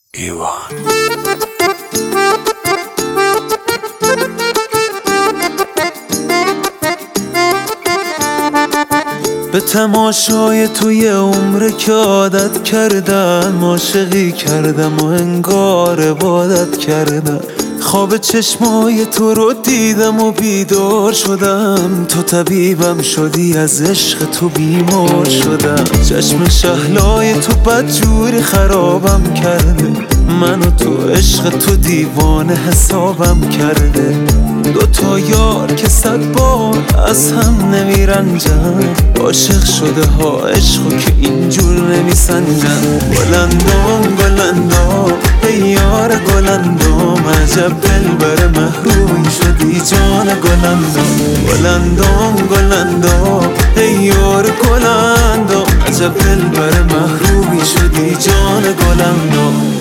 ایوان به تماشای توی عمر که عادت کردم، عاشقی کردم و انگار عبادت کردم. خواب چشمای تو رو دیدم و بیدار شدم، تو طبیبم شدی، از عشق تو بیمار شدم. چشم شهلای تو بدجوری خرابم کرده، من و تو عشق تو دیوانه حسابم کرده. دوتا یار که 100 بار از هم نمیرنجن، عاشق شده ها عشقو که اینجور نمیسنجن. گلندام گلندام ای یار گلندام، عجب دلبر محرومی شدی جان گلندام. گلندام گلندام ای یار گلندام، عجب دلبر محرومی شدی جان گلندام.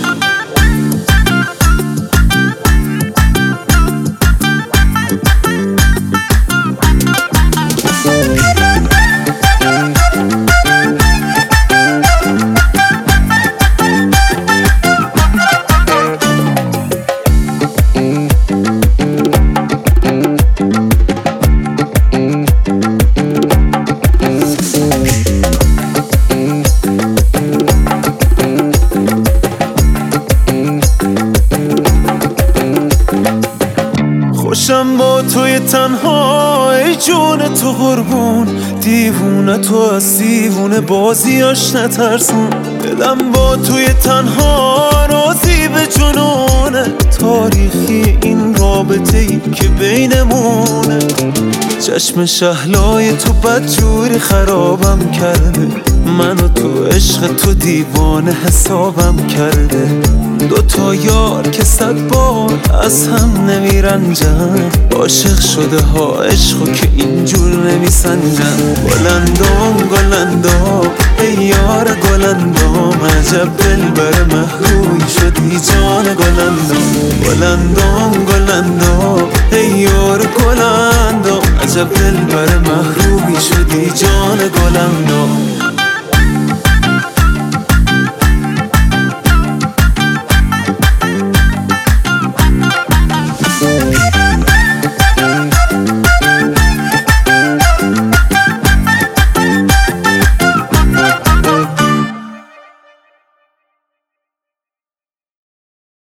خوشم با توی تنها ای جون تو قربون، دیوونه تو از دیوونه بازیاش نترسون. دلم با توی تنها راضی به جنونه، تاریخی این رابطه ای که بینمونه. چشم شهلای تو بدجوری خرابم کرده، من و تو عشق تو دیوانه حسابم کرده. دوتا یار که 100 بار از هم نمیرنجن، عاشق شده ها عشقو که اینجور نمیسنجن. گلندام گلندام ای یار گلندام، عجب دلبر محرومی شدی جان گلندام. گلندام گلندام ای یار گلندام، عجب دلبر محرومی شدی جان گلندام.